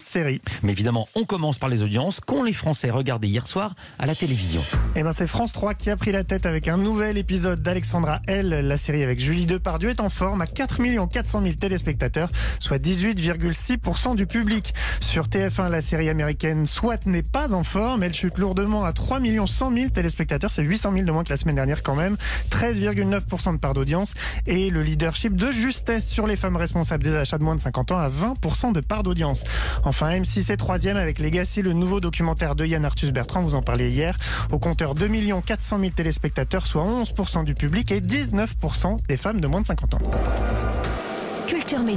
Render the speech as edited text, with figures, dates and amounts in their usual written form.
série. Mais évidemment, on commence par les audiences qu'ont les Français regardé hier soir à la télévision. Et c'est France 3 qui a pris la tête avec un nouvel épisode d'Alexandra L. La série avec Julie Depardieu est en forme à 4 400 000 téléspectateurs, soit 18,6% du public. Sur TF1, la série américaine SWAT n'est pas en forme. Elle chute lourdement à 3 100 000 téléspectateurs. C'est 800 000 de moins que la semaine dernière quand même. 13,9% de part d'audience. Et le leadership de justesse sur les femmes responsables des achats de moins de 50 ans à 20% de part d'audience. Enfin, M6 est troisième avec Legacy, le nouveau documentaire de Yann Arthus Bertrand, vous en parliez hier. Au compteur 2 400 000 téléspectateurs, soit 11% du public et 19% des femmes de moins de 50 ans. Culture